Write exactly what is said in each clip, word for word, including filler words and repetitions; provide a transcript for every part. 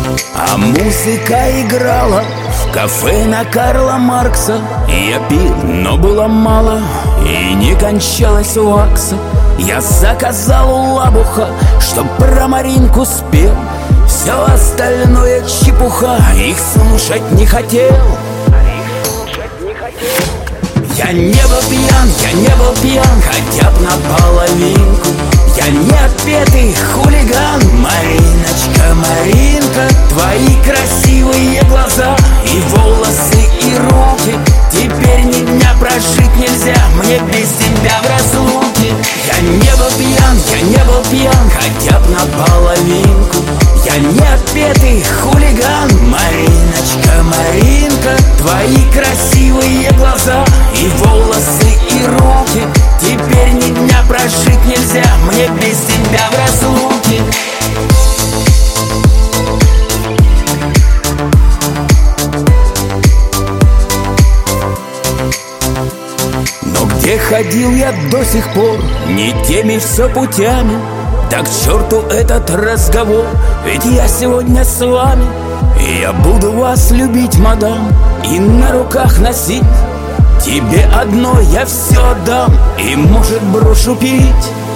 А музыка играла в кафе на Карла Маркса. Я пил, но было мало, и не кончалась вакса. Я заказал у Лабуха, чтоб про Маринку спел. Все остальное чепуха, их слушать не хотел. Я не был пьян, я не был пьян, хотя б наполовинку. Я не отпетый хулиган, Мариночка, Маринка. Твои красивые глаза и волосы, и руки. Теперь ни дня прожить нельзя мне без тебя в разлуке. Я не был пьян, я не был пьян, хотя б наполовинку. Я не отпетый хулиган, Мариночка, Маринка. Твои красивые глаза и волосы, и руки. Теперь ни дня прожить нельзя мне без тебя в разлуке. Но где ходил я до сих пор, не теми все путями. Да к черту этот разговор, ведь я сегодня с вами. И я буду вас любить, мадам, и на руках носить. Тебе одной я все отдам, и, может, брошу пить.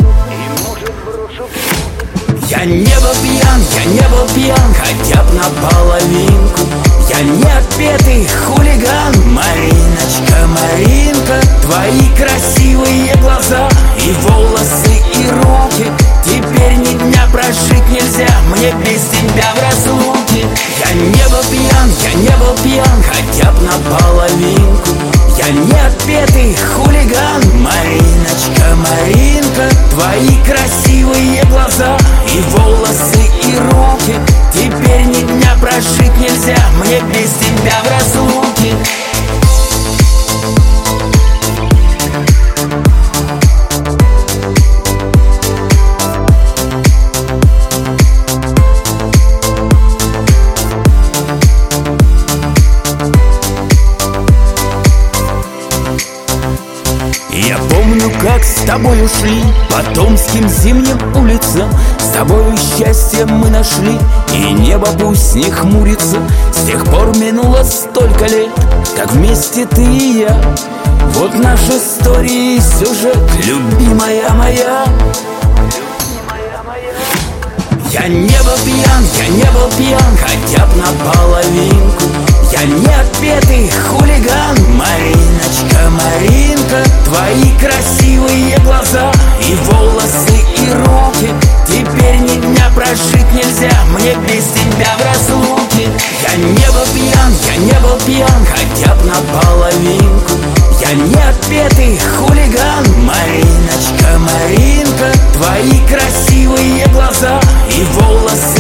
Я не был пьян, я не был пьян, хотя б наполовинку. Я не отпетый хулиган, Мариночка, Маринка. Твои красивые глаза и волосы, и руки. Теперь ни дня прожить нельзя мне без тебя в разлуке. Я не был пьян, я не был пьян, хотя б наполовинку. Я не отпетый хулиган, Мариночка, Маринка. Твои красивые глаза и волосы, и руки. Теперь ни дня прожить нельзя мне без тебя в разлуке. Я помню, как с тобой ушли по томским зимним улицам. С тобою счастье мы нашли, и небо пусть не хмурится. С тех пор минуло столько лет, как вместе ты и я. Вот наша история и сюжет, любимая моя. Я не был пьян, я не был пьян, хотя б наполовинку. Я не отпетый хулиган, Мариночка, Маринка. Твои красивые глаза и волосы, и руки. Теперь ни дня прожить нельзя мне без тебя в разлуке. Я не был пьян, я не был пьян, хотя б наполовинку. Я не отпетый хулиган, Мариночка, Маринка. Твои красивые глаза и волосы,